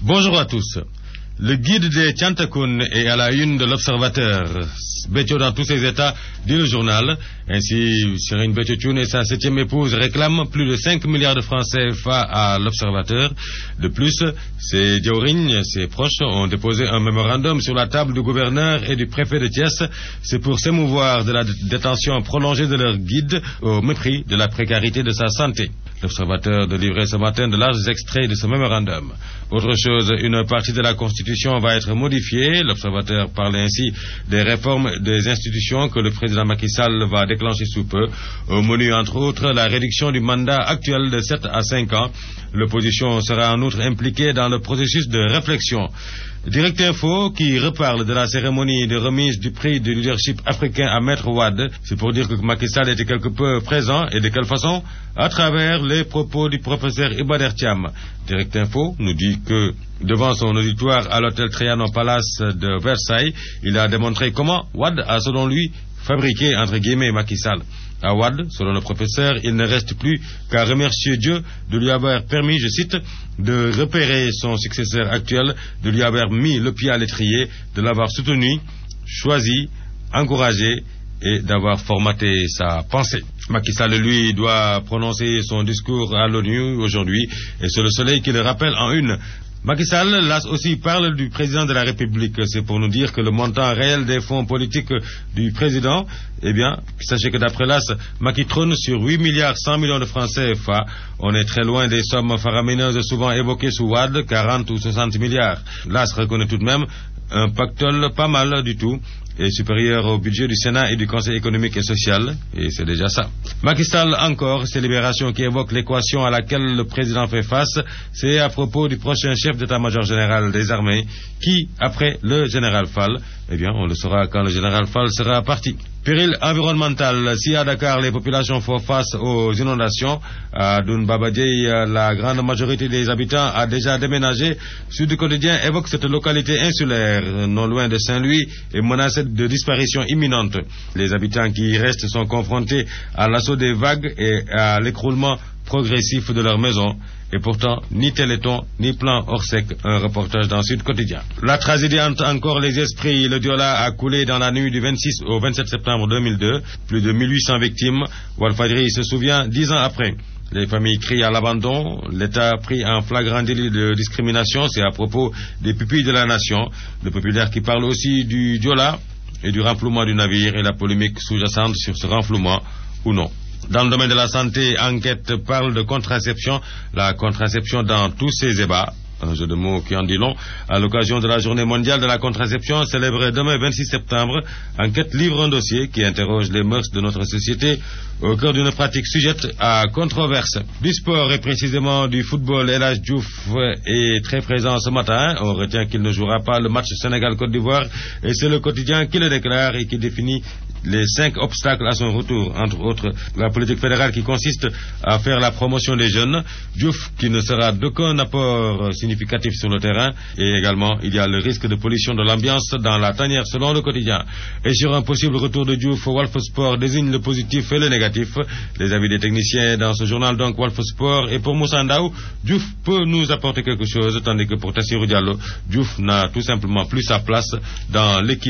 Bonjour à tous. Le guide des Tiantakun est à la une de l'Observateur. Béthio dans tous ses états, dit le journal. Ainsi, Serine Béthio et sa 7e épouse réclament plus de 5 milliards de francs CFA à l'Observateur. De plus, ses diaurignes, ses proches, ont déposé un mémorandum sur la table du gouverneur et du préfet de Thiès. C'est pour s'émouvoir de la détention prolongée de leur guide au mépris de la précarité de sa santé. L'Observateur de livrer ce matin de larges extraits de ce mémorandum. Autre chose, une partie de la Constitution va être modifiée. L'Observateur parle ainsi des réformes des institutions que le président Macky Sall va déclencher sous peu. Au menu, entre autres, la réduction du mandat actuel de 7 à 5 ans. L'opposition sera en outre impliquée dans le processus de réflexion. Direct Info, qui reparle de la cérémonie de remise du prix du leadership africain à Maître Wade, c'est pour dire que Macky Sall était quelque peu présent, et de quelle façon? À travers les propos du professeur Iba Der Thiam. Direct Info nous dit que, devant son auditoire à l'hôtel Trianon Palace de Versailles, il a démontré comment Wade a, selon lui, fabriqué, entre guillemets, Macky Sall. À Wade, selon le professeur, il ne reste plus qu'à remercier Dieu de lui avoir permis, je cite, de repérer son successeur actuel, de lui avoir mis le pied à l'étrier, de l'avoir soutenu, choisi, encouragé et d'avoir formaté sa pensée. Macky Sall, lui, doit prononcer son discours à l'ONU aujourd'hui, et c'est le Soleil qui le rappelle en une. Macky Sall, là aussi, parle du président de la République. C'est pour nous dire que le montant réel des fonds politiques du président, eh bien, sachez que d'après l'AS, Macky trône sur 8 milliards 100 millions de francs CFA. On est très loin des sommes faramineuses souvent évoquées sous Wade, 40 ou 60 milliards. L'AS reconnaît tout de même un pactole pas mal du tout, et supérieur au budget du Sénat et du Conseil économique et social, et c'est déjà ça. Macky Sall encore, c'est Libération qui évoque l'équation à laquelle le président fait face, c'est à propos du prochain chef d'état-major général des armées, qui, après le général Fall, eh bien, on le saura quand le général Fall sera parti. Péril environnemental. Si à Dakar, les populations font face aux inondations, à Doun-Babadjei, la grande majorité des habitants a déjà déménagé. Sud Quotidien évoque cette localité insulaire, non loin de Saint-Louis, et menacée de disparition imminente. Les habitants qui y restent sont confrontés à l'assaut des vagues et à l'écroulement progressif de leurs maisons. Et pourtant, ni Téléthon, ni plan Orsec, un reportage dans Sud Quotidien. La tragédie hante encore les esprits. Le Diola a coulé dans la nuit du 26 au 27 septembre 2002. Plus de 1800 victimes. Walfadjri se souvient 10 ans après. Les familles crient à l'abandon. L'État pris en flagrant délit de discrimination. C'est à propos des pupilles de la nation. Le populaire qui parle aussi du Diola et du renflouement du navire et la polémique sous-jacente sur ce renflouement ou non. Dans le domaine de la santé, Enquête parle de contraception, la contraception dans tous ses ébats, un jeu de mots qui en dit long. À l'occasion de la journée mondiale de la contraception, célébrée demain 26 septembre, Enquête livre un dossier qui interroge les mœurs de notre société au cœur d'une pratique sujette à controverse. Du sport et précisément du football, El Hadji Diouf est très présent ce matin. On retient qu'il ne jouera pas le match Sénégal-Côte d'Ivoire et c'est le quotidien qui le déclare et qui définit les 5 obstacles à son retour, entre autres la politique fédérale qui consiste à faire la promotion des jeunes, Diouf qui ne sera d'aucun apport significatif sur le terrain, et également il y a le risque de pollution de l'ambiance dans la tanière selon le quotidien. Et sur un possible retour de Diouf, Walf Sport désigne le positif et le négatif. Les avis des techniciens dans ce journal donc Walf Sport, et pour Moussa Ndaw, Diouf peut nous apporter quelque chose, tandis que pour Tassirou Diallo, Diouf n'a tout simplement plus sa place dans l'équipe.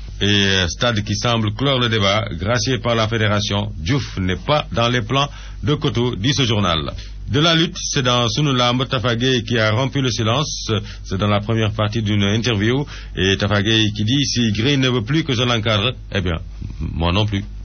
Et Stade qui semble clore le débat, gracié par la fédération, Diouf n'est pas dans les plans de Koto, dit ce journal. De la lutte, c'est dans Sunu Lamb, Tafa Gueye qui a rompu le silence, c'est dans la première partie d'une interview, et Tafa Gueye qui dit, si Gris ne veut plus que je l'encadre, eh bien, moi non plus.